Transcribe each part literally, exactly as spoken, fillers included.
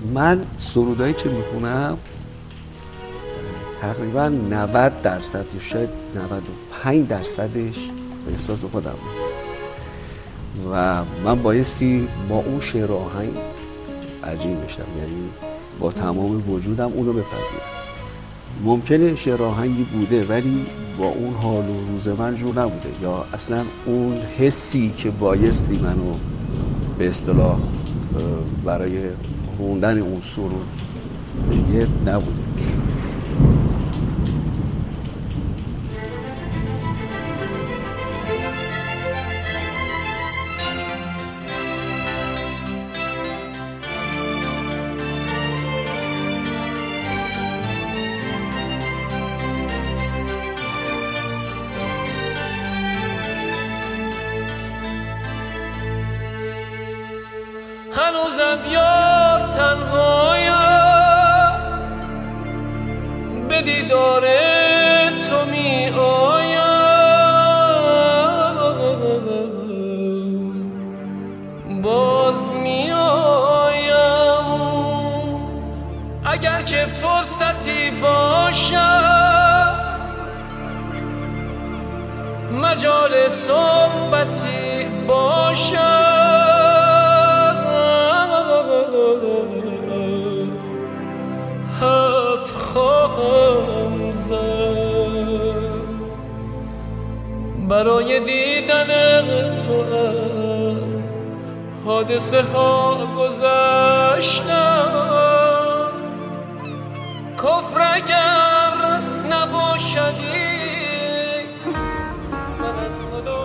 من سرودایی که میخونم تقریبا نود درصد یا شاید نود و پنج درصدش به احساس خودم بود و من بایستی با اون شعر آهنگ عجیب بشم، یعنی با تمام وجودم اونو بپذیرم. ممکنه شعر آهنگی بوده ولی با اون حال و روز من جور نبوده، یا اصلا اون حسی که بایستی منو به اصطلاح برای خوندن اون سرود بگه نبوده. هنوزم یار تنهایم، به دیدار تو می آیم، باز می آیم. اگر که فرصتی باشد، مجال صحبتی باشد، حرف خواهم زد. برای دیدن تو از حادثه ها گذشتم، کفر اگر نباشدی من از خدا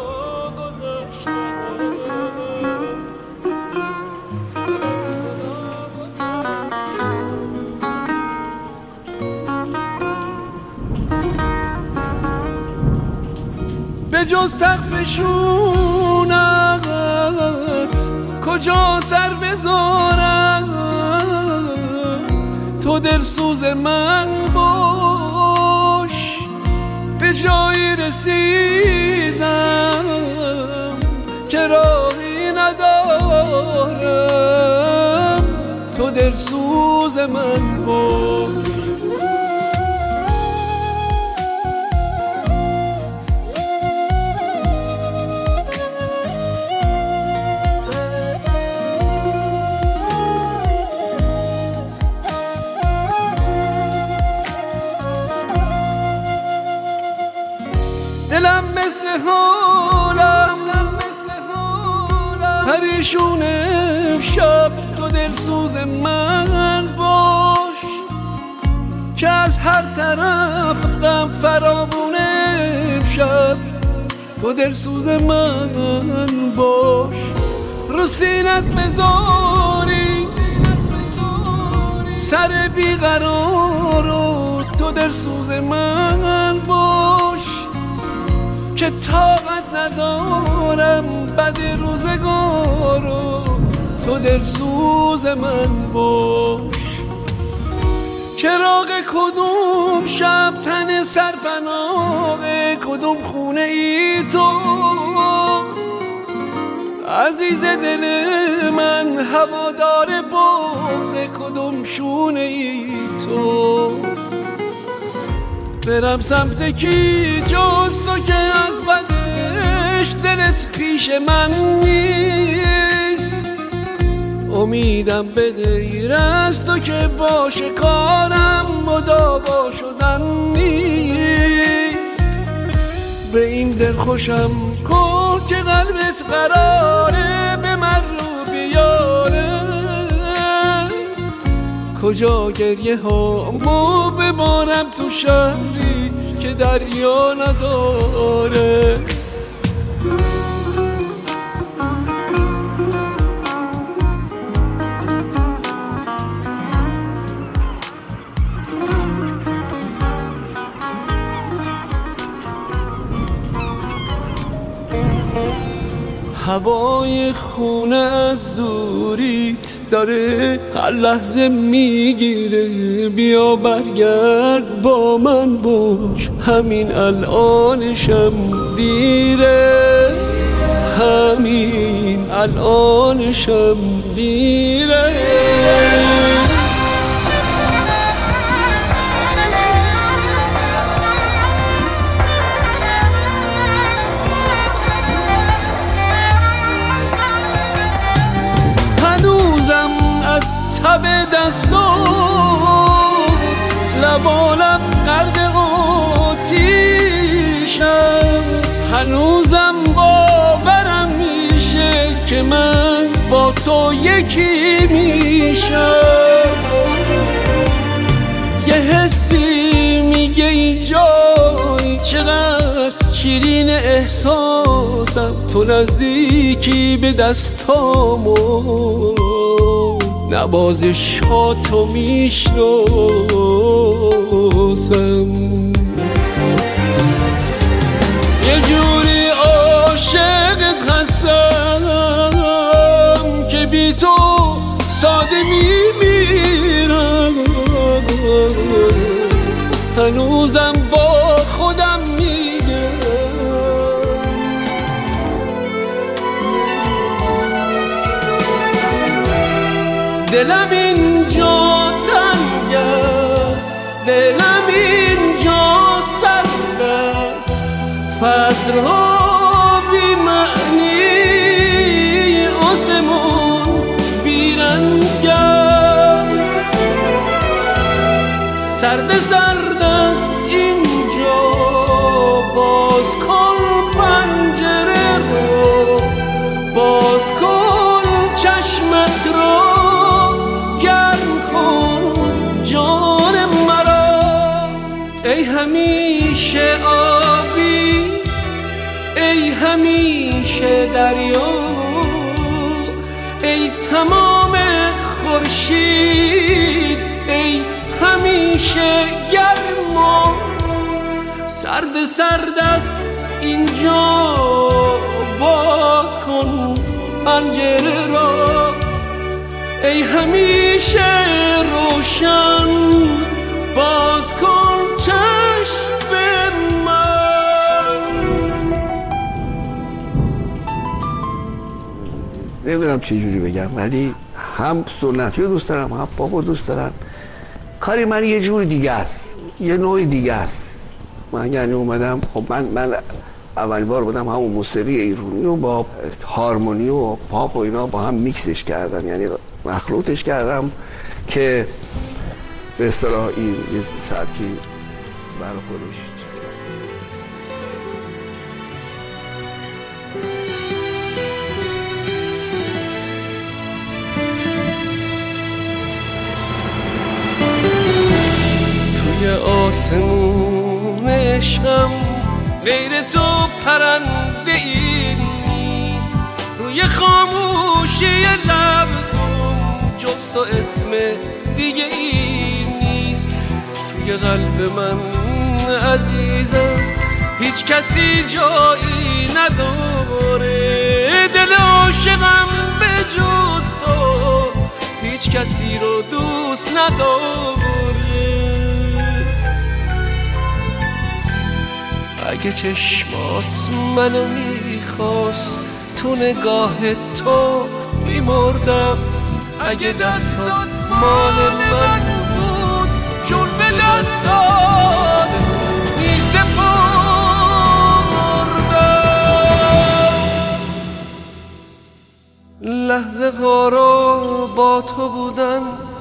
به جز سقف شونت کجا سر بذارم، تو دلسوز من باش. به جایی رسیدم که راهی ندارم، تو دلسوز من باش. دلم مثل حالم پریشون امشب، تو دلسوز من باش. که از هر طرف غم فراوون امشب، تو دلسوز من باش. رو سینت بذاری سر بیقرارو، تو دلسوز من باش. که طاقت ندارم بد روزگارو، تو دلسوز من باش. چراغ کدوم شب تن سرپناه کدوم خونه ای تو، عزیز دل من هوادار بغض کدوم شونه ای تو. برم سمت کی جز تو که از بدش دلت پیش من نیست. امیدم به غیر از تو که باشه کارم مداوا شدن نیست. به این دل خوشم کن که قلبت قراره به من رو بیاره. کجا گریه هامو ببارم تو شهری که دریا نداره. هوای خونه از دوریت داره هر لحظه میگیره. بیا برگرد با من باش، همین الانشم دیره. همین الانشم دیره. تب دستات لبالب غرق آتیشم، هنوزم باورم میشه که من با تو یکی میشم. یه حسی میگه اینجایی چقدر شیرین احساسم، تو نزدیکی به دستامو نوازشاتو میشناسم. یه جوری عاشقت هستم که بی تو ساده میمیرم، هنوزم با خودم میگم دلم اینجا تنگ است، دلم اینجا سرد است، فصلها بی معنی، آسمون بی رنگ است، سرد سرد است اینجا، باز کن پنجره رو، باز کن چشمت رو، گرم کن جان مرا. ای همیشه آبی، ای همیشه دریا، ای تمام خورشید، ای همیشه گرما، سرد سرد است اینجا، باز کن پنجره را، ای همیشه روشن، باز کن چشم من. نمیدونم چه جوری بگم، ولی هم سنتی رو دوست دارم، هم پاپ رو دوست دارم. کاری من یه جور دیگه است، یه نوع دیگه است. من یعنی اومدم، خب من من اول بار بودم همون موسیقی ایرانی و با هارمونی و پاپ و اینا با هم میکسش کردم، یعنی مخلوطش کردم که به اصطلاح این یه سبکی برای خودش چیز کرد. توی آسمون عشقم غیر تو پرنده ای نیست، روی خاموشی لب جز تو اسم دیگه ای نیست. توی قلب من عزیزم هیچ کسی جایی نداره، دل عاشقم به جز تو هیچ کسی رو دوست نداره. اگه چشمات منو میخواست تو نگاه تو میمردم، اگه دستات مال من بود جون به دستات میسپردم. لحظه ها رو با تو بودن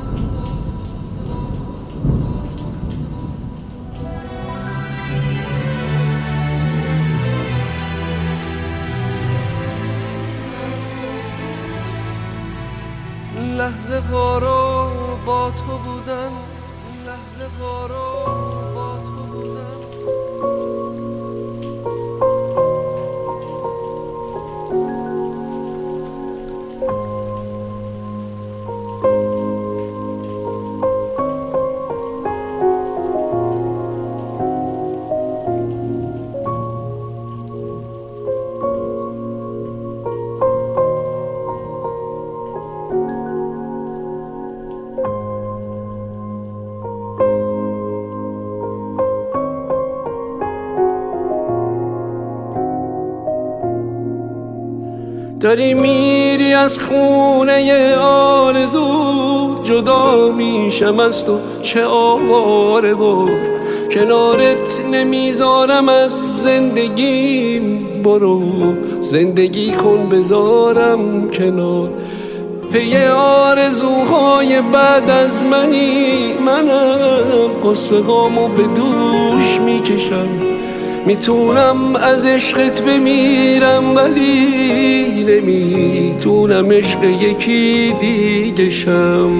لحظه ها رو با تو بودن لحظه ها رو با تو بودن. داری میری از خونه آرزو، جدا میشم از تو چه آواره بود، کنارت نمیذارم از زندگیم، برو زندگی کن بذارم کنار، پی آرزوهای بعد از منی، منم قصه‌هامو به دوش میکشم. میتونم از عشقت بمیرم ولی نمیتونم عشق یکی دیگه شم.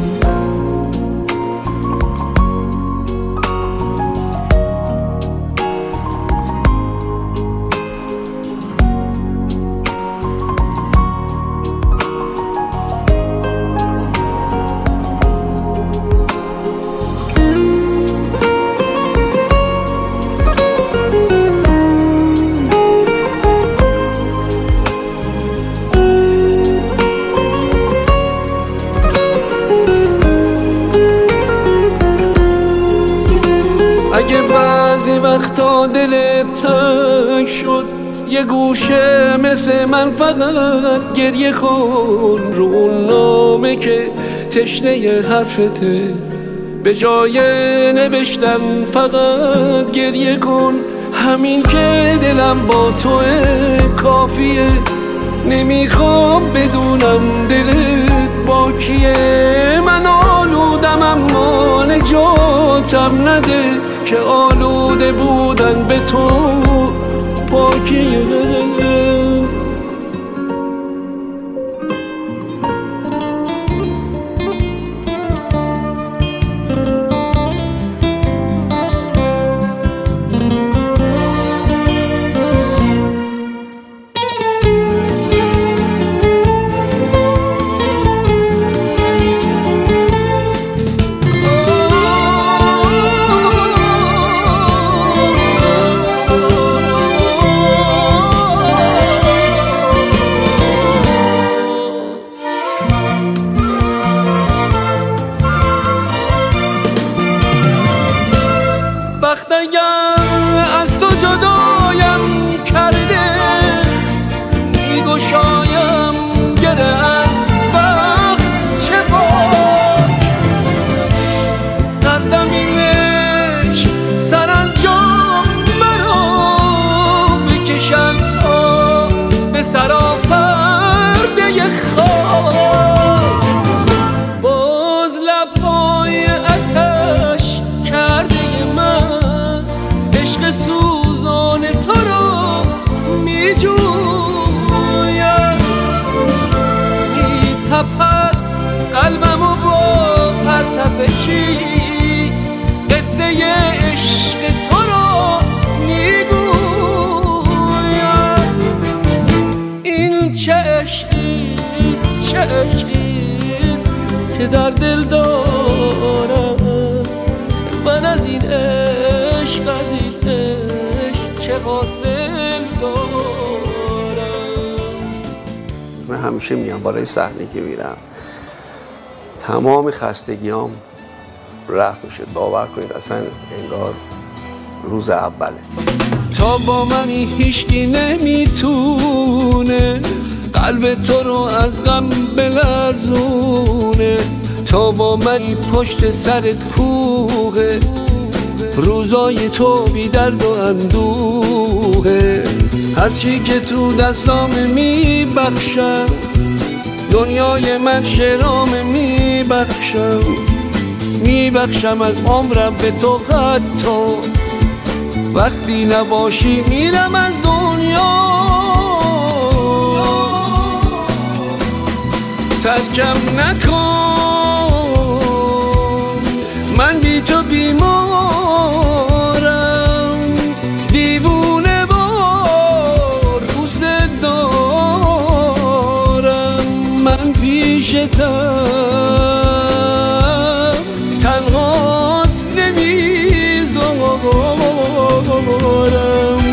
اگه بعضی وقتا دلت تنگ شد یه گوشه مثل من فقط گریه کن رو اون نامه که تشنه حرفته، به جای نوشتن فقط گریه کن. همین که دلم با توه کافیه، نمیخوام بدونم دلت با کیه. من آلودم اما نجاتم نده که آلوده بودن به تو پاکیه. وقت اگر از تو جدایم کرده میگشایم گره از وقت چه پاک در زمینش سرانجام مرا بکشند تا به سراپرده خاک. باز لبهای آتش کرده من عشق سوزان تو را می جویم، می تپد قلبم و با پرتپشی قصه عشق تو را می گویم. این چه عشقیست چه عشقیست که در دل دارم من، از این عشق از این عشق چه حاصل دارم. من همیشه میام بالای صحنه که میرم تمام خستگیام رفت میشه. باور کنید اصلا انگار روز اوله. تا با منی هیچکی نمیتونه قلب تو رو از غم بلرزونه. تا با منی پشت سرت کوه روزای تو بی درد و اندوه. هرچی که تو دستام میبخشم دنیای من شرام میبخشم. میبخشم از عمرم به تو حتی وقتی نباشی میرم از دنیا. ترکم نکن من بی تو بیمارم، دیوونه بار دوست دارم. من پیشتم تنهات نمیذارم.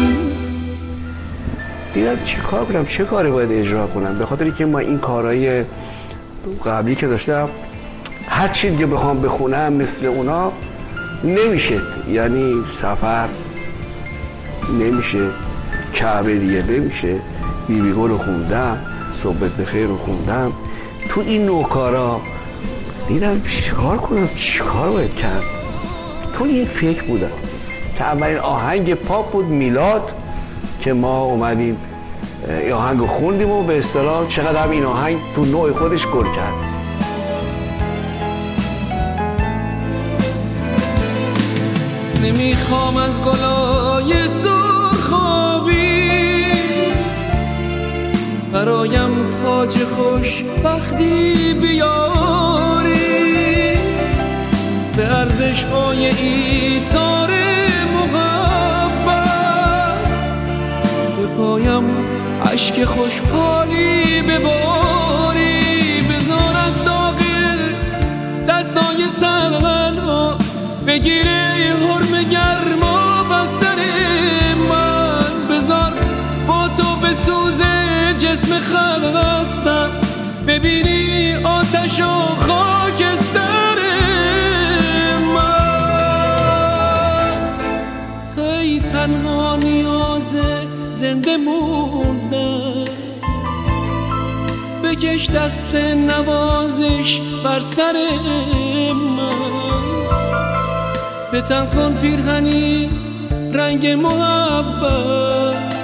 دیدم چی کار کنم چه کاری باید اجرا کنم، به خاطری که ما این کارهای قبلی که داشتم هر چی که بخوام بخونم مثل اونا نمیشه. یعنی سفر نمیشه، کعبه دیگه نمیشه، بیبی گل رو خوندم، صحبت بخیر رو خوندم. تو این نوع کارا دیدم چیکار کنم چیکار باید کرد. تو این فکر بودم که اولین آهنگ پاپ بود میلاد که ما اومدیم این آهنگ خوندیم و به اصطلاح چقدر هم این آهنگ تو نوع خودش گل کرد. نمیخوام از گلای سرخابی برایم تاج خوشبختی بیاری، به ارزش های ایثار محبت به پایم عشق خوشحالی بباری. بذار از داغ دستای تنها بگیره حرم گرما بستر من، بذار با تو بسوزه جسم خستم، ببینی آتش و خاکستر من. توی تنها نیاز زنده موندن، بکش دست نوازش بر سر من، بتن کن پیرهنی رنگ محبت.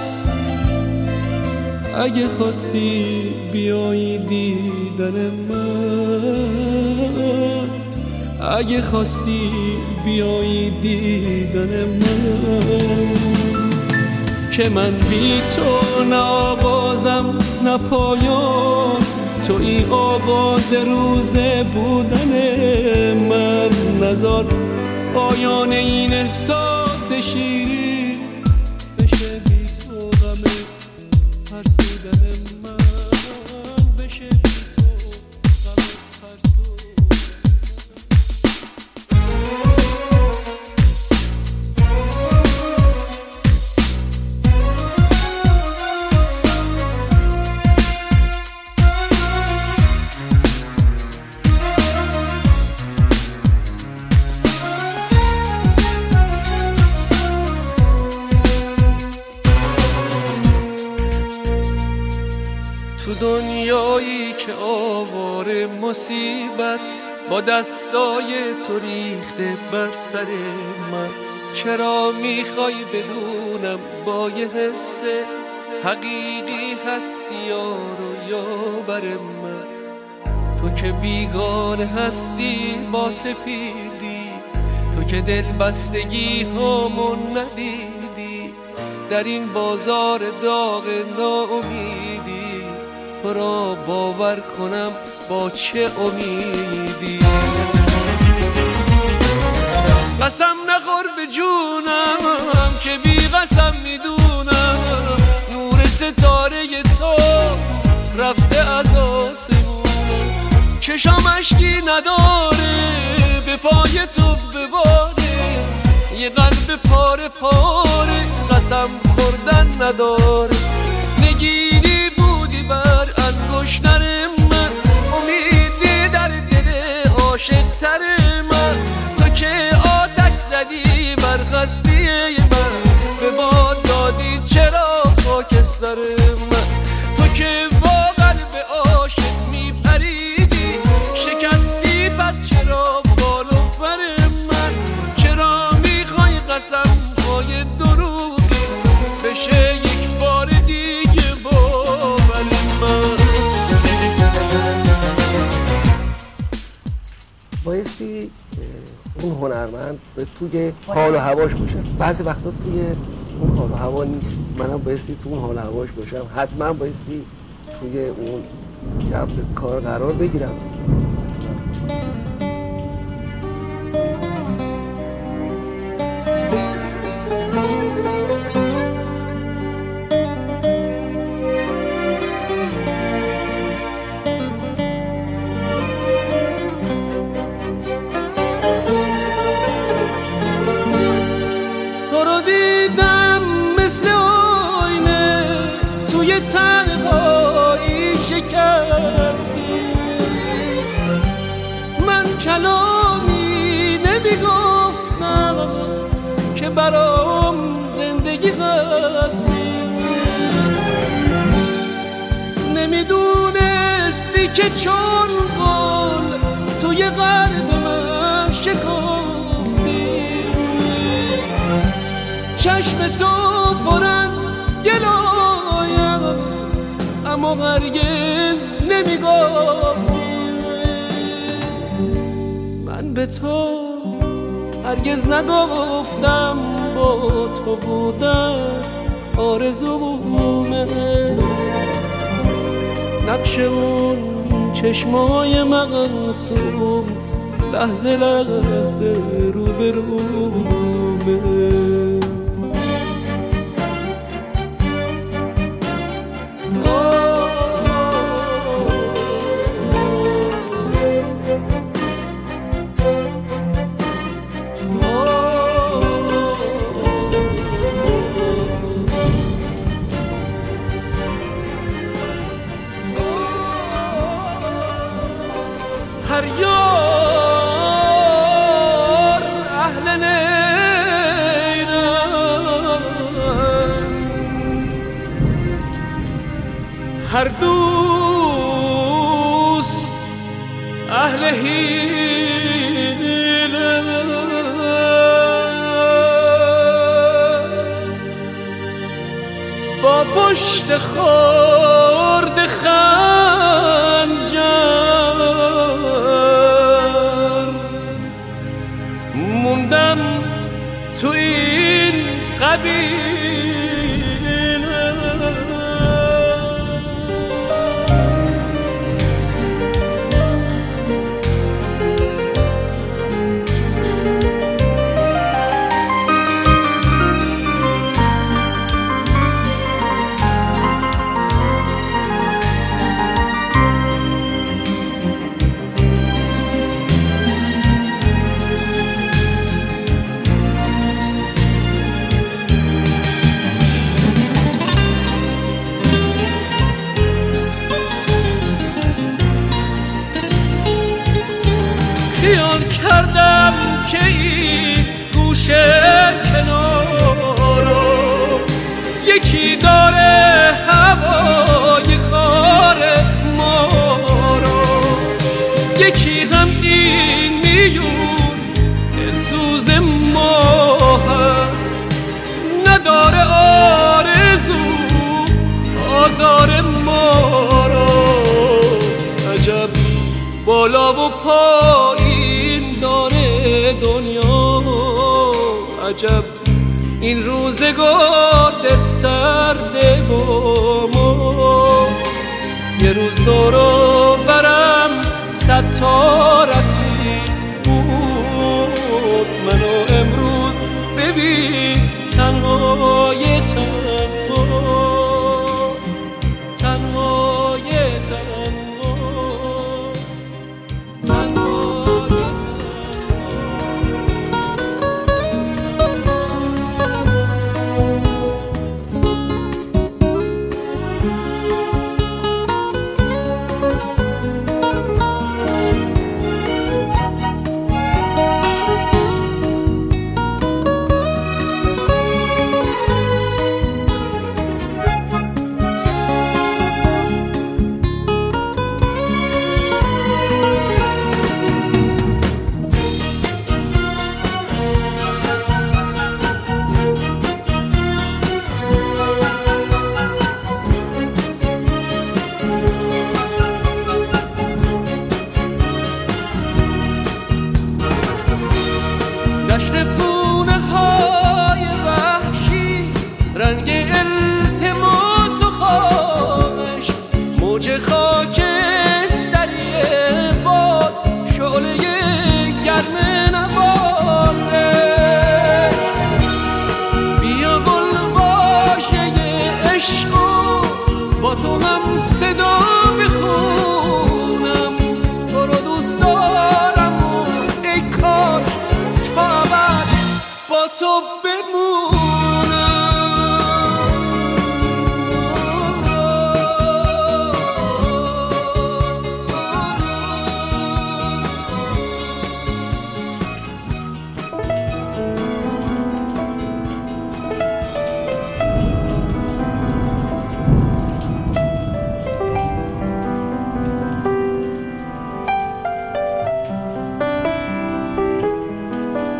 اگه خواستی بیایی دیدن من، اگه خواستی بیایی دیدن من، که من بی تو نه آغازم نه پایان، توی آغاز روز بودن من. نذار پایان این احساس شیرین بشه بی تو غم فرسودن من، بشه بی تو غم فرسودن تو دنیایی که آواره مصیبت با دستای تو ریخته بر سر من، چرا میخوای بدونم با یه حس حقیقی هستی یارو یا بر من؟ تو که بیگانه هستی با سپیدی، تو که دل بستگی همون ندیدی، در این بازار داغ ناامیدی تو را باور کنم با چه امیدی. قسم نخور به جونم که بی قسم میدونم نور ستاره تو رفته از آسمون، چشام اشکی نداره به پای تو بباره، یه قلب پاره پاره قسم خوردن نداره. نگینی بودی بر انگشتر من، امیدی در دل عاشق تر من، تو که آتش زدی بر هستی من، به باد دادی چرا خاکستر من. تو که با قلب عاشق میپریدی شکستی، پس چرا بالو بر من؟ چرا میخوای قسم های دروغی بشه یک بار دیگه باور من؟ بایستی اون هنرمند به توی حال و هواش باشه. بعضی وقتا توی اون حال و هوا نیست، منم بایستی تو اون حال و هواش باشم، حتما بایستی توی اون کف کار قرار بگیرم. من کلامی نمیگفتم که برام زندگی هستی، نمیدونستی که چون گل توی قلب من شکافتی، چشم تو پر از گلایم اما هرگز نمیگفتی. من به تو هرگز نگفتم با تو بودن آرزومه. نقش اون چشمای معصوم لحظه لحظه رو به رومه. هر یار اهل نیرم، هر دوست اهل حیله. با پشت خورد خنجر موندم تو این قبیله. خیال کردم که این گوشه کنارو یکی داره هوای خار ما رو، یکی هم این میون دلسوز ما هست، نداره آرزو آزار ما رو. عجب بالا و پایین داره دنیا، عجب این روزگار در سرده با ما. یه روز دورو برم صد تا رفیق بود، منو امروز ببین تنهای تنها، تنهای تنها. دشت پونه های وحشی، رنگ التماس و خواهش، موج خاکستری باد، شعله گرم نوازش. بیا گل واژه عشق و با تو هم صدا بخونم، تو رو دوست دارم و ای کاش با تو بمونم.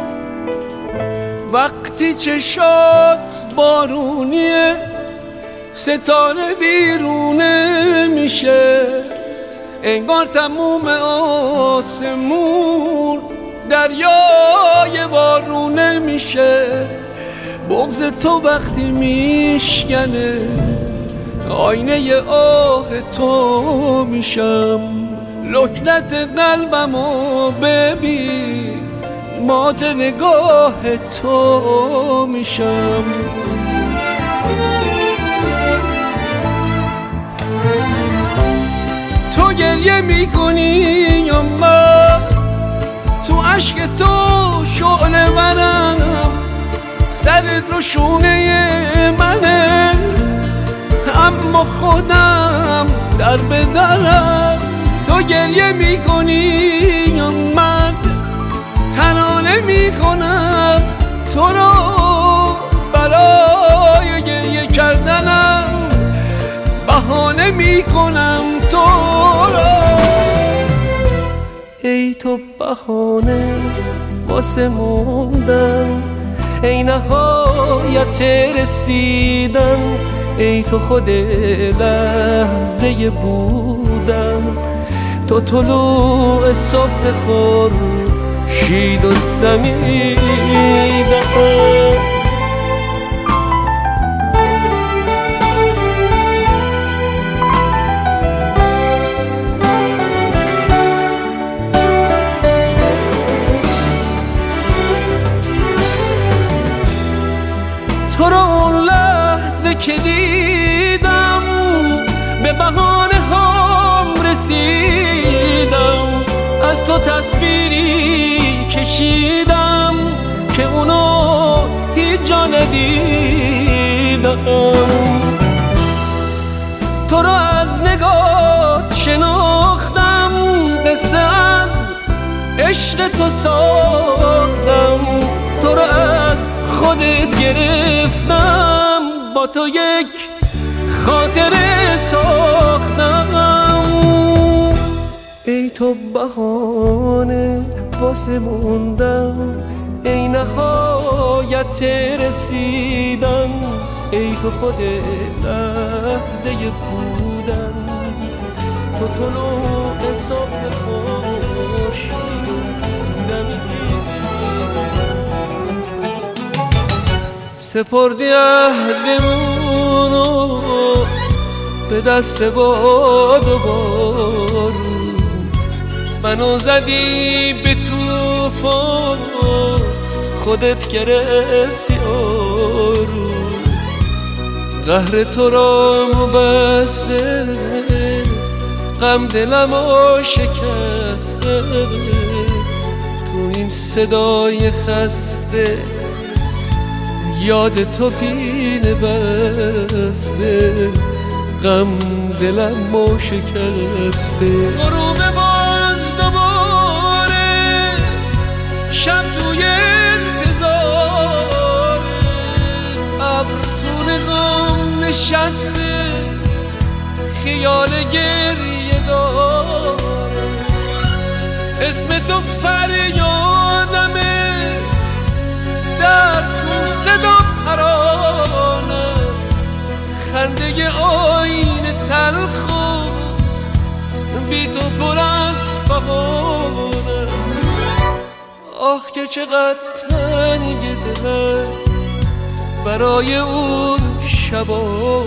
وقتی چشات بارونیه ستاره بیرونه میشه، انگار تموم آسمون دریای بارونه میشه. بغض تو وقتی میشکنه آینه آه تو میشم. لکنت قلبمو ببین مات نگاه تو میشم. تو گریه میکنی یا من؟ تو عشق تو شعله ورم، سرت رو شونه منه، اما خودم در بدرم. تو گریه میکنی یا من؟ تنانه میکنم تو رو برای گریه کردنم، بهانه میکنم تو رو. ای تو بهانه واسه موندن، ای نهایت رسیدن، ای تو خود لحظه بودن، تو طلوع صبح خورشید و دمیدن. تو رو اون لحظه که دیدم به بهانه هم رسیدم، از تو تصویری کشیدم که اونو هیچ جا ندیدم. تو رو از نگات شناختم، قصه از عشق تو ساختم، تو رو از خودت گرفتم، با تو یک خاطره ساختم. ای تو بهانه واسه موندم، ای نهایت رسیدن، ای تو خود لحظه بودن، تو طلوع صبح خورشید سپردی عهدمونو به دست باد و بارون، منو زدی به طوفان، خودت گرفتی آروم. قهر تو را بسته، غم دلمو شکسته، تو این صدای خسته یاد تو پینه بسته، غم دلمو شکسته. غروب باز دوباره شب توی انتظار، ابر تو نقام نشسته، خیال گریه داره، اسم تو فریادمه، در تو صدا ترانه، خنده آینه تلخو بی تو پر از بهانه. آخ که چقدر تنگ دلم برای اون شبا،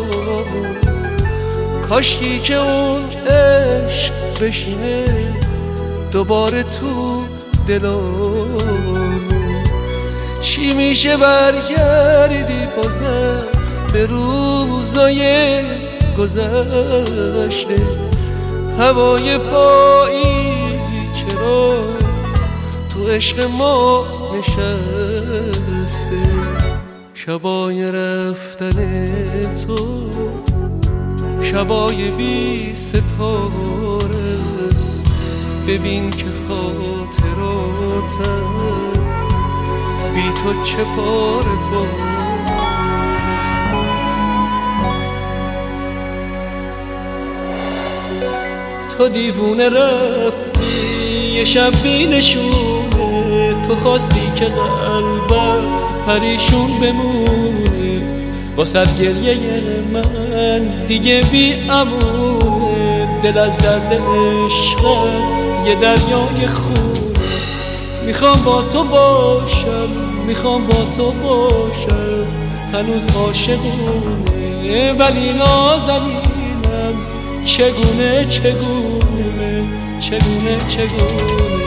کاشکی که اون عشق بشینه دوباره تو دلم. چی میشه برگردی بازم به روزای گذشته، هوای پاییزی چرا تو عشق ما نشسته، شبای رفتن تو شبای بی ستاره است، ببین که خاطراتم بی تو چه پاره با. تو دیوونه رفتی یه شب بی نشونه، تو خواستی که قلبم پریشون بمونه، واسه گریه من دیگه بی امونه، دل از درد عشق یه دریای خون. میخوام با تو باشم، میخوام با تو باشم، هنوز عاشقونه ولی نازنینم. چگونه چگونه چگونه چگونه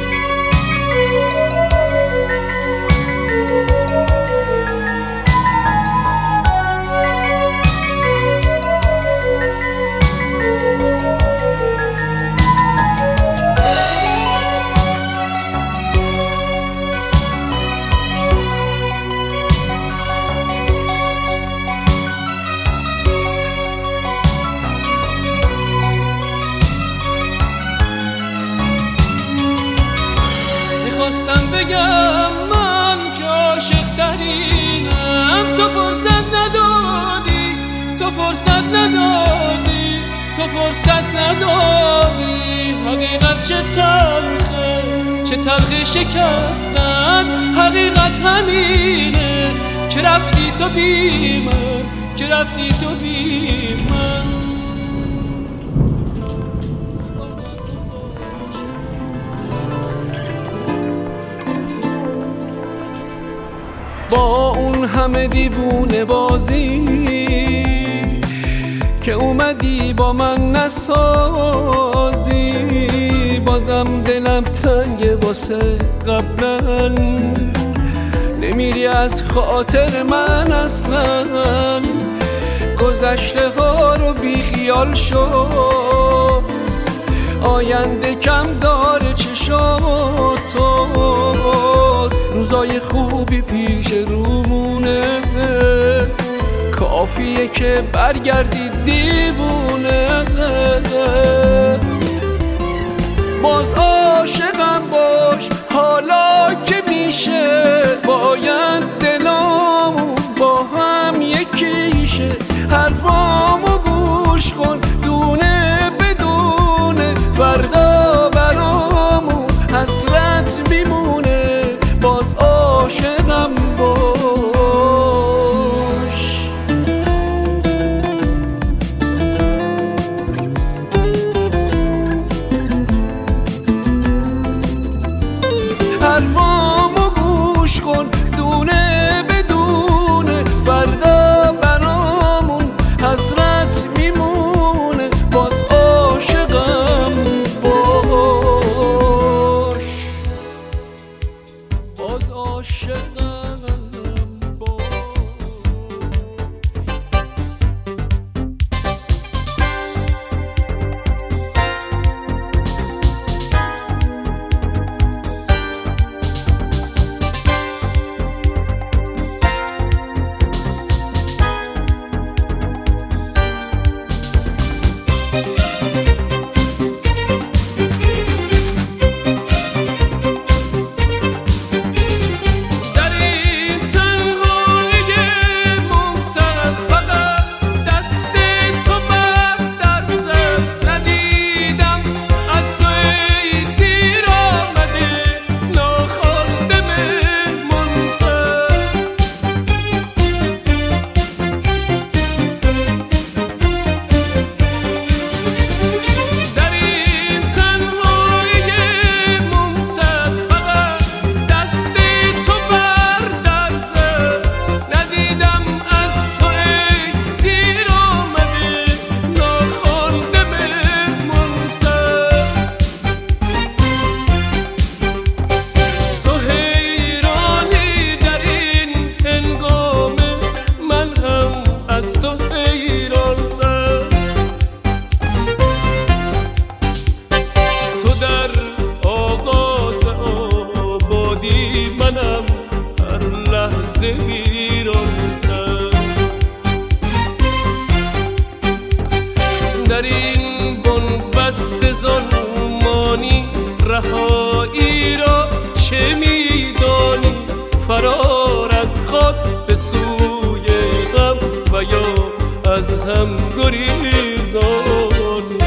خواستم بگم من که عاشق ترینم، تو فرصت ندادی، تو فرصت ندادی، تو فرصت ندادی. حقیقت چه تلخه، چه تلخه شکستن، حقیقت همینه که رفتی تو بی من، که رفتی تو بی من. با اون همه دیوونه بازی که اومدی با من نسازی، بازم دلم تنگ واسه قبلا، نمیری از خاطر من اصلا. گذشته ها رو بی خیال شو، آینده کم داره چشاتو، روزای خوبی پیش رومونه، کافیه که برگردی دیوونه. باز عاشقم باش حالا که میشه، باید دلامون با هم یکیشه. حرفامو گوش کن دونه بدونه، فردا برامون حسرت میمونه. باز عاشقم باش. حرفامو گوش کن دونه بدونه، فردا برامون حسرت میمونه. باز عاشقم باش، باز عاشقم باش. در این بنبست ظلمانی رهایی را چه میدانی؟ فرار از خود به سوی غم و یا از هم گریزان.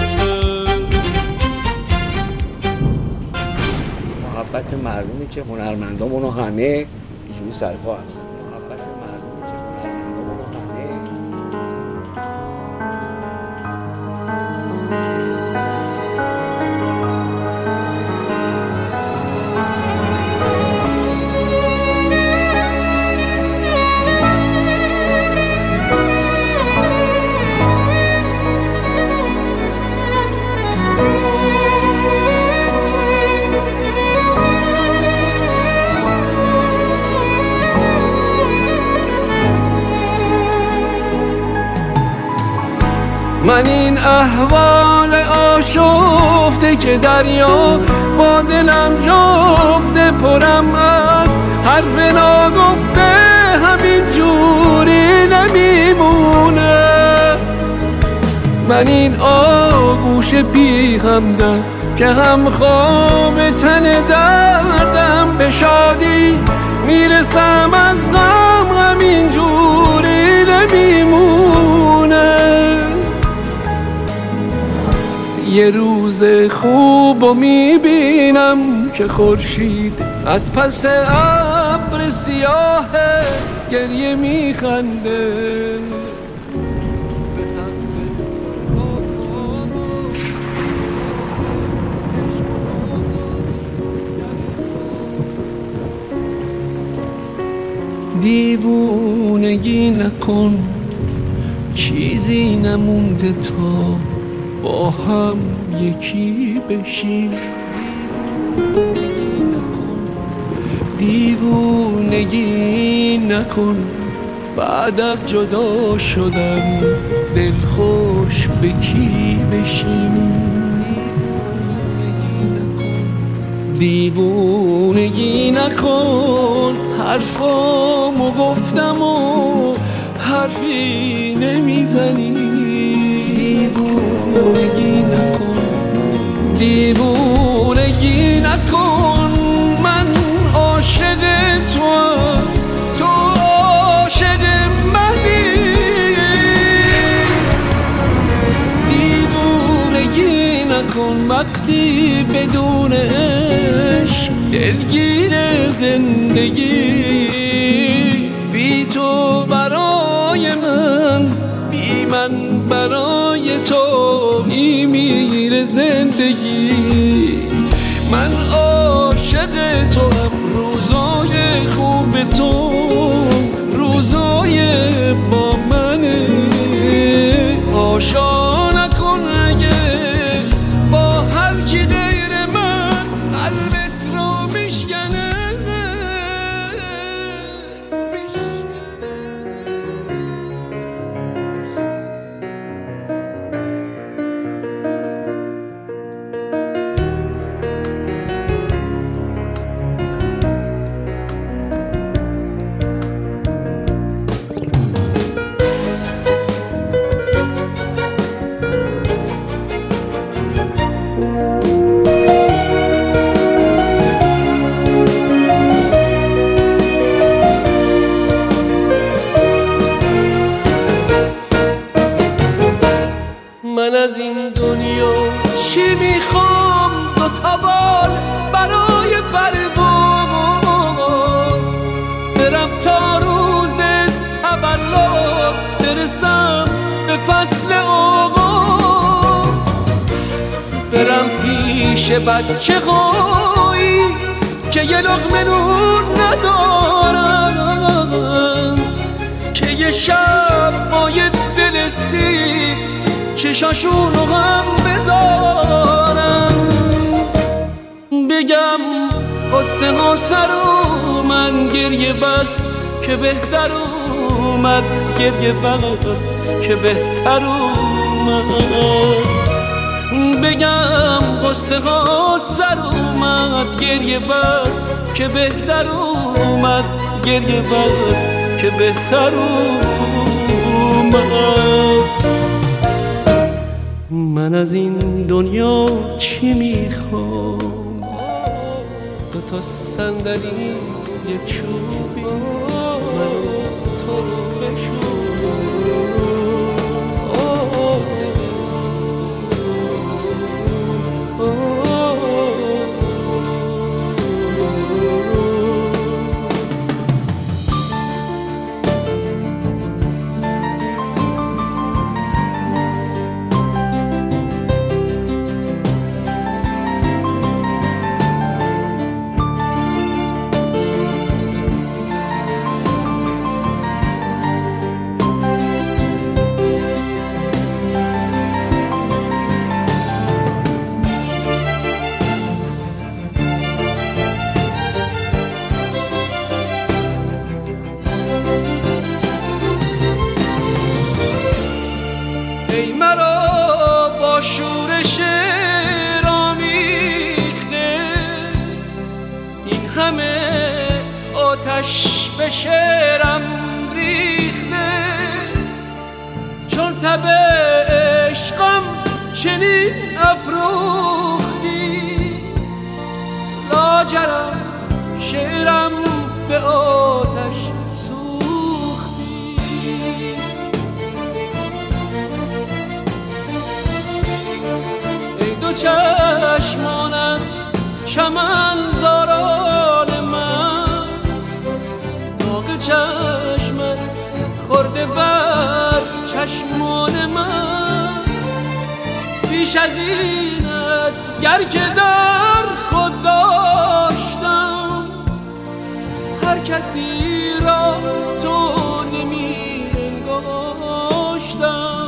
محبت مردمی که هنرمندامون همه اینجوری سرپا هستن. محبت مردمی که هنرمندامون همه من این احوال آشفته که دریا با دلم جفته پرم از حرف ناگفته همین جوری نمیمونه. من این آغوش بی همدم که هم خواب تن دردم به شادی میرسم از غم همین جوری نمیمونه. یه روز خوب و میبینم که خورشید از پس ابر سیاه گریه میخنده. دیوونگی نکن چیزی نمونده تا با هم یکی بشیم. دیوونگی نکن بعد از جدا شدن دلخوش به کی بشیم. دیوونگی نکن حرفامو گفتم و حرفی نمیزنی. دیوونگی نکن دیوونگی نکن من عاشق توام تو عاشق منی. دیوونگی نکن وقتی بدون عشق دلگیر زندگی. بی تو برای من بی من برای تو میمیره زندگی. من عاشق تو هم روزای خوب تو روزای با منه. آشا نکن اگه با هر کی غیر من قلبت رو میشکنه. من از این دنیا چی میخوام دو تا بال برای پرواز. برم تا روز تولد برسم به فصل آغاز. برم پیش بچه هایی که یه لقمه نون ندارن که یه شب با یه دل سیر چشاشونو هم بذارن. بگم قصه ها سر اومد گریه بس که بهتر اومد گریه بس که بهتر اومد. بگم قصه ها سر اومد گریه بس که بهتر اومد گریه بس که بهتر اومد. من از این دنیا چی میخوام دو تا صندلی یه چوبی من تو رو بشون. آتش به شعرم ریخته، چون تب عشقم چنین افروختی، لاجرم شعرم به آتش سوختی. ای دو چشمانت چمن زاران من، داغ چشمت خورده بر چشمان من. بیش از اینت گر که در خود داشتم، هر کسی را تو نمی انگاشتم.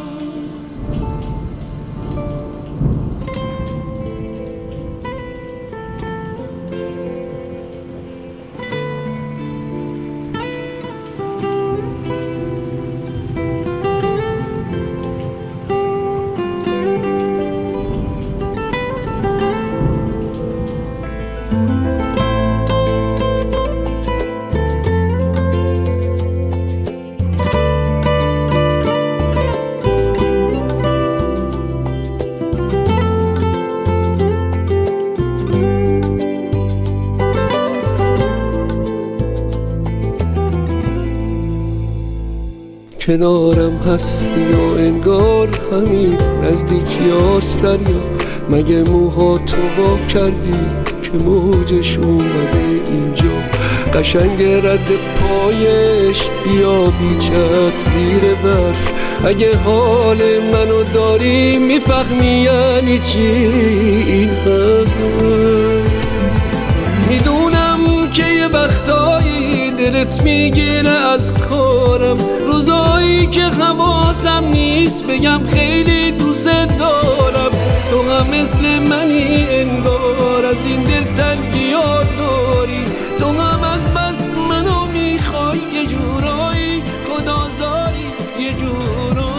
کنارم هستی و انگار همین نزدیکی هاست دریا. مگه موها تو با کردی که موجش اومده اینجا؟ قشنگ رد پایش بیا بیچت زیر برف. اگه حال منو داری میفهمی یعنی چی این حرف. میدونم که یه وقتایی دلت میگیره از کارم، روزایی که حواسم نیست بگم خیلی دوست دارم. تو هم مثل منی انگار از این دلتنگی ها داری، تو هم از بس منو میخوای یه جورایی خدازاری، یه جورایی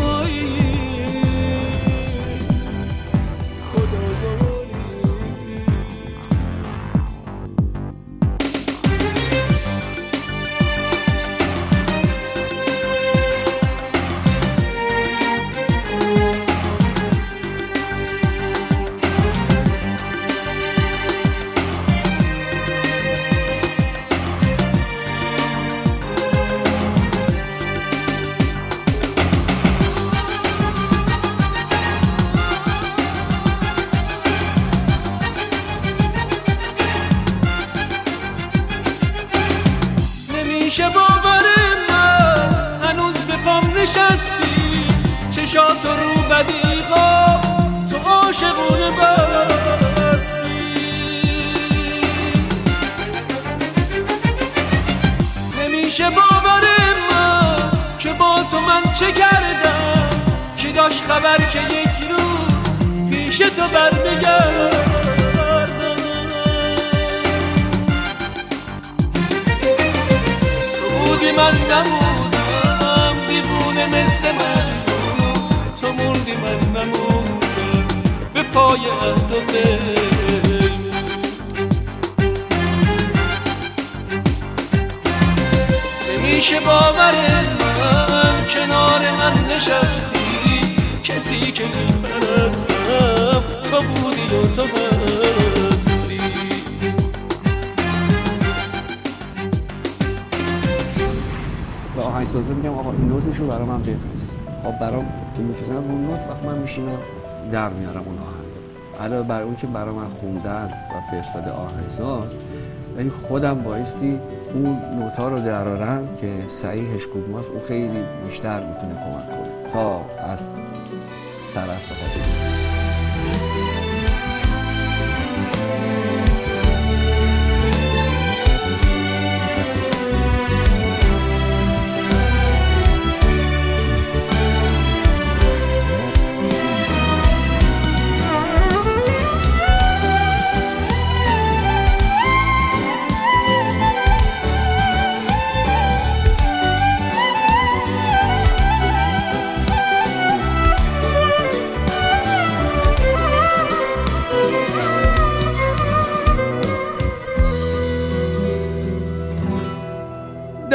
خدازاری. میشه باور من هنوز به پام نشستی، چشات رو بدیغا تو عاشقونه بستی. نمیشه باور من که با تو من چه کردم، کی داشت خبر که یک روز پیش تو برمیگردم. من نمودم دیوونه مثل مجنون، تو موندی من نمودم به پای عهد و دل. نمیشه باور من کنار من نشستی، کسی که میپرستم تو بودی و تو هستی. به آهنگسازه میگم آقا این نوتشو برای من بفرست. خب برام که میفرستن اون نوت وقت من میشینم در میارم اون آهنگ. علاوه بر اون که برای من خوندن و فرستاده آهنگساز، ولی خودم بایستی اون نوتا رو درارم که صحیحش کدوماست، اون خیلی بیشتر میتونه کمک کنه تا از طرف بخواد.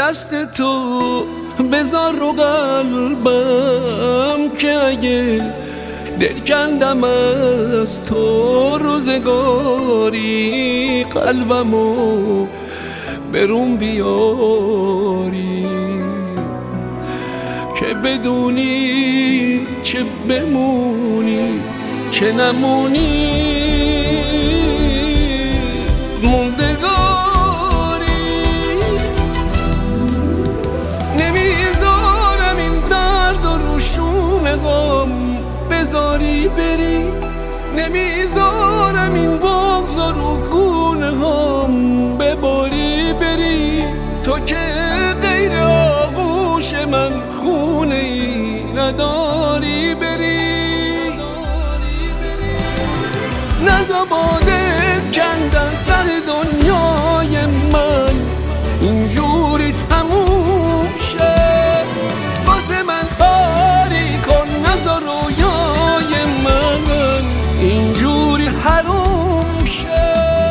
دست تو بذار رو قلبم که اگه دل کندم از تو روزگاری قلبمو برون بیاری که بدونی چه بمونی چه نمونی موندگاری. نمیذارم این درد و روشون غم بذاری بری، نمیذارم این بغض و رو گونه هم بباری بری. تو که غیر آغوش من خونه ای نداری بری. نزا با دل کندن سر دنیای من اینجوری تموم شه. واسه من کاری کن، نزا رویای من اینجوری حروم شه.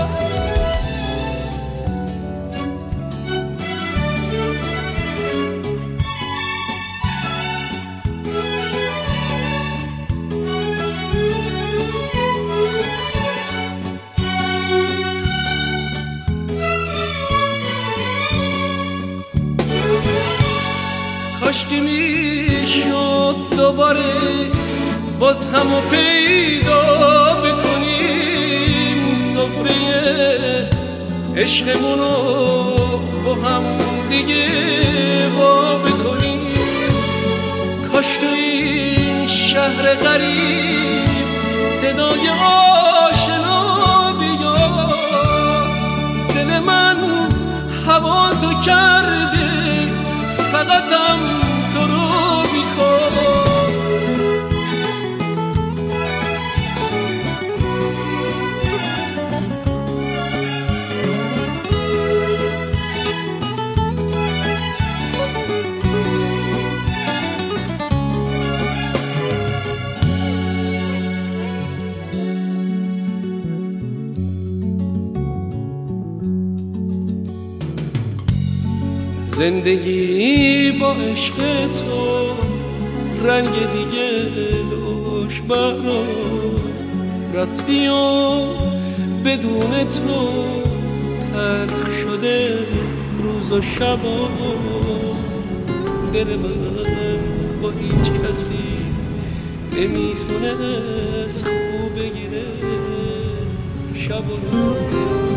کاشکی میشد دوباره باز همو پیدا بکنیم، سفره عشقمونو با هم دیگه وا بکنیم. کاش تو این شهر غریب صدای آشنا بیاد. دل من هوا تو کرده فقطم تو رو میخواد. زندگی با عشق تو رنگ دیگه داشت برا، رفتی و بدون تو تلخ شده روز و شبا. دل من با هیچ کسی نمیتونست خوب بگیره، شب و روز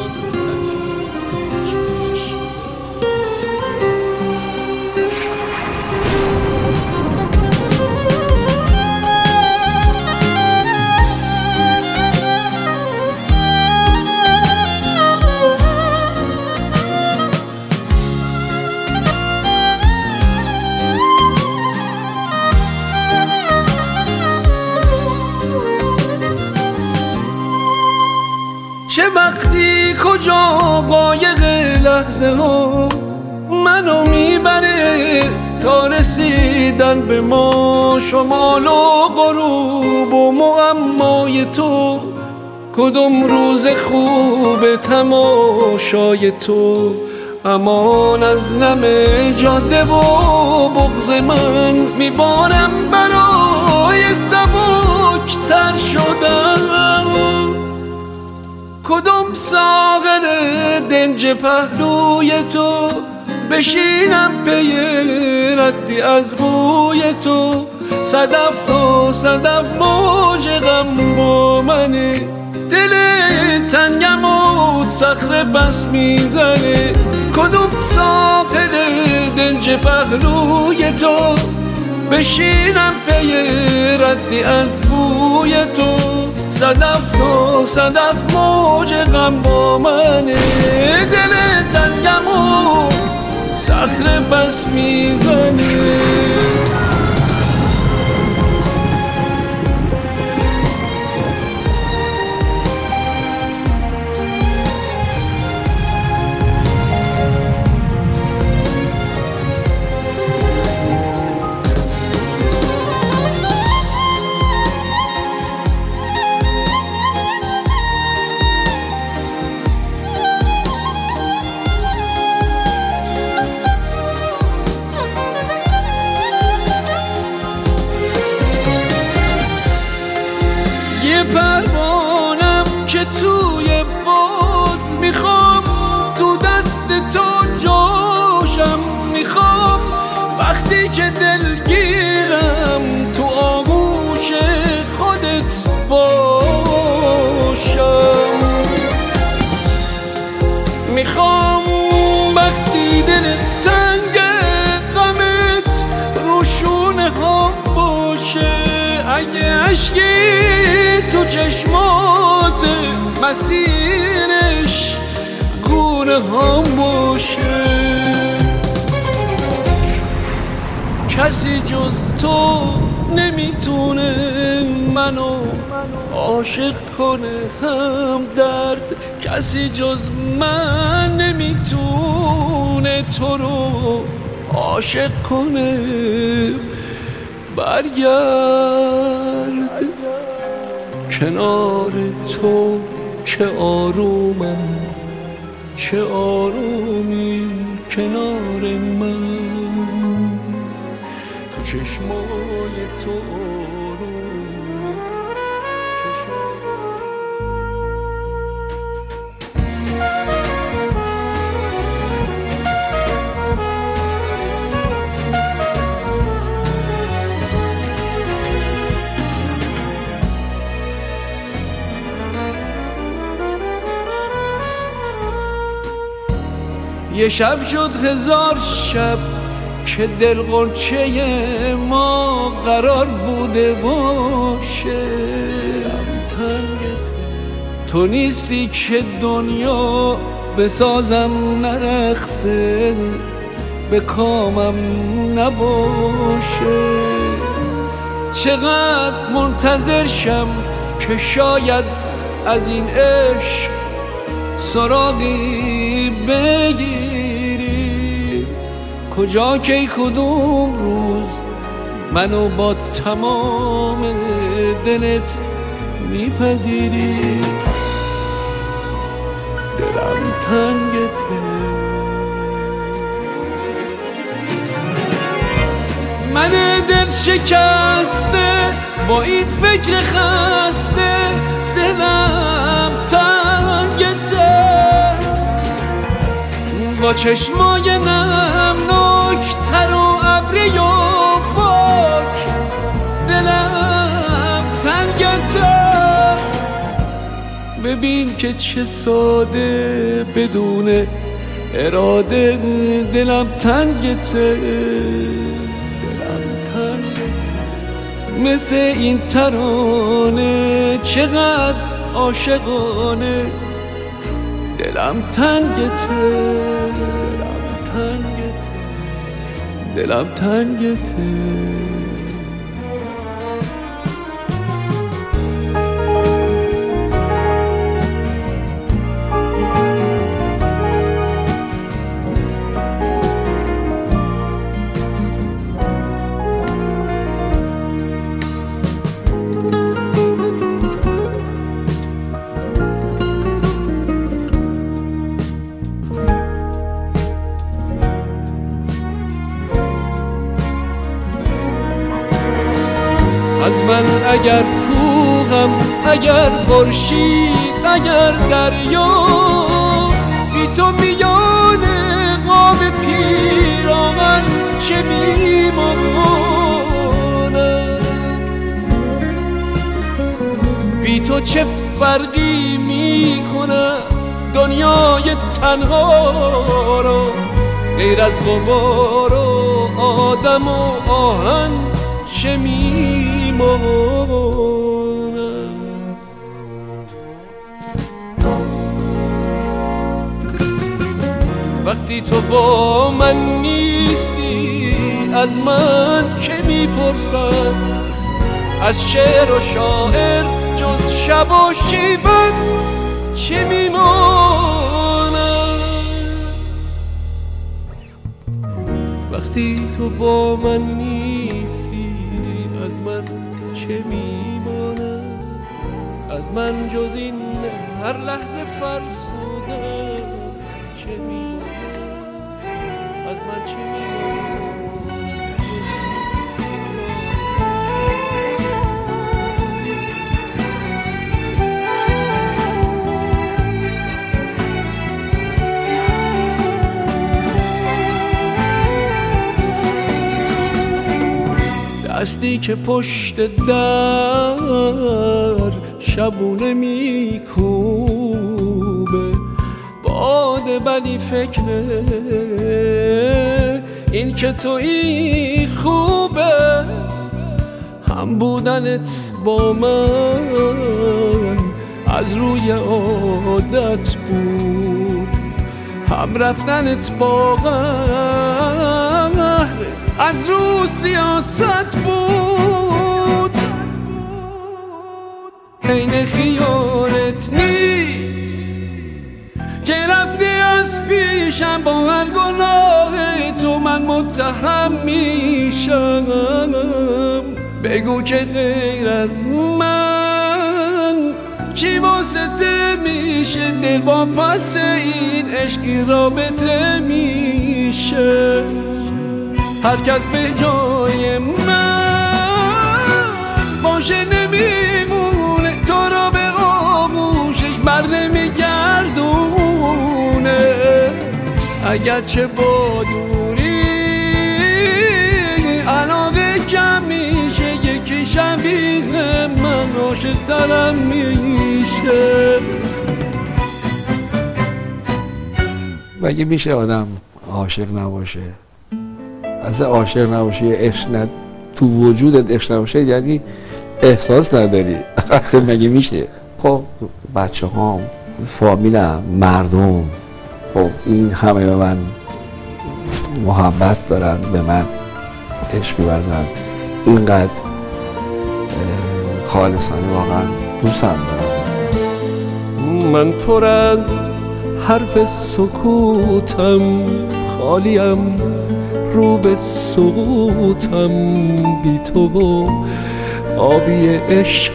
چه وقتی کجا قایق لحظه ها منو میبره تا رسیدن به ما. شمال و غروب و معمای تو، کدوم روز خوب تماشای تو. امان از نم جاده و بغض من میبارم برای سبک تر شدن. کدوم ساغر دنج پهلوی تو بشینم پی ردی از بوی تو. صدف تو صدف موج غم با منه، دل تنگم و صخره بس میزنه. کدوم ساغر دنج پهلوی تو بشینم پی ردی از بوی تو. صدف تو صدف موج غم با منه، دل تنگم و صخره بس میزنه. یه پروانم که توی باد میخوام تو دست تو جاشم میخوام وقتی که دلگیرم تو آغوش خودت باشم میخوام وقتی دل تنگ غمت روشونه ها باشه اگه عشقی تو چشمات مسیرش گونه ها باشه کسی جز تو نمیتونه منو عاشق کنه هم درد کسی جز من نمیتونه تو رو عاشق کنه برگرد کنار تو چه آرومم چه آرومی کنار من تو چشمای تو آرومی یه شب شد هزار شب که دل غنچه ما قرار بوده باشه تو نیستی که دنیا بسازم نرقصه به کامم نباشه چقدر منتظر شم که شاید از این عشق سراغی بگیری کجا کی کدوم روز منو با تمام دلت میپذیری دلم تنگته من دل شکسته با این فکر خسته دلم تنگته با چشمای نمناک تر و ابری و باک دلم تنگته ببین که چه ساده بدون اراده دلم تنگته دلم تنگته مثل این ترانه چقدر عاشقانه دلم تنگته دلم تنگته دلم تنگته از من اگر کوهم اگر خورشید اگر دریا بی تو میان قاب پیرامن چه میمانم بی تو چه فرقی میکنه دنیای تنها رو غیر از غبار و آدم و آهن چه میمانم وقتی تو با من نیستی از من که میپرسن از شعر و شاعر جز شب و شیون چه میمانم وقتی تو با من نیستی از من چه میمانم از من جز این هر لحظه فرسودم چه میمانم از من چه میمانم هستی که پشت در شبونه میکوبه باده، ولی فکره این که تویی خوبه. هم بودنت با من از روی عادت بود، هم رفتنت با قهر از رو سیاست بود. عین خیالت نیست که رفتی از پیشم، با هر گناه تو من متهم میشم. بگو که غیر از من کی واسطه میشه دل با پس این عشقی رابطه میشه. هر کس به جای من باشه نمیمونه، تو رو به آغوشش بر نمیگردونه. اگرچه با دوری علاقه کم میشه، یکی شبیه من عاشق ترم میشه. مگه میشه آدم عاشق نباشه؟ اصلا عاشق نباشی، عشق نه تو وجودت عشق نباشه یعنی احساس نداری. اصلا مگه میشه؟ خب بچه هام، فامیلم، مردم، خب این همه به من محبت دارن، به من عشق می‌ورزن، اینقدر خالصانه واقعا دوستم دارم. من پر از حرف سکوتم، خالیم رو به سقوطم، بی تو و آبی عشق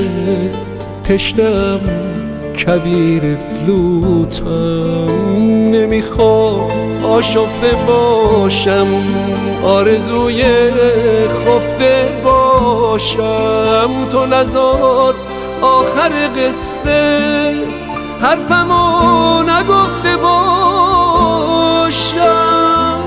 تشنم کبیر لوتم. نمیخوام آشفته باشم، آرزوی خفته باشم. تو نذار آخر قصه حرفمو نگفته باشم.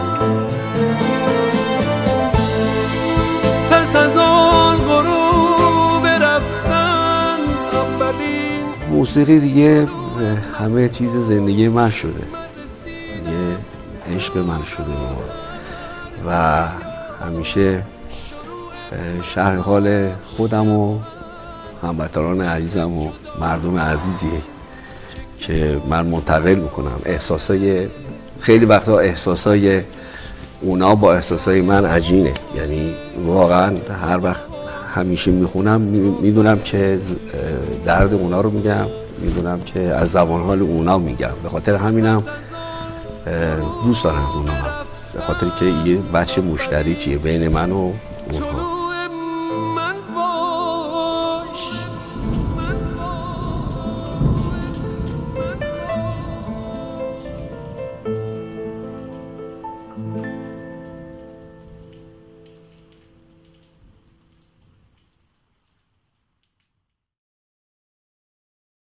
پس از آن غروب رفتن اولین موسیقی دیگه همه چیز زندگی من شده، دیگه عشق من شده و همیشه شرح حال خودم و هموطنان عزیزم و مردم عزیزیه که من منتقل میکنم. احساسای خیلی وقتا احساسای اونا با احساسای من عجینه، یعنی واقعا هر وقت همیشه میخونم میدونم که درد اونا رو میگم، میدونم که از زبان حال اونا میگم. به خاطر همینم دوست دارم اونا هم، به خاطر که یه بچه مشترکیه بین من و اونها.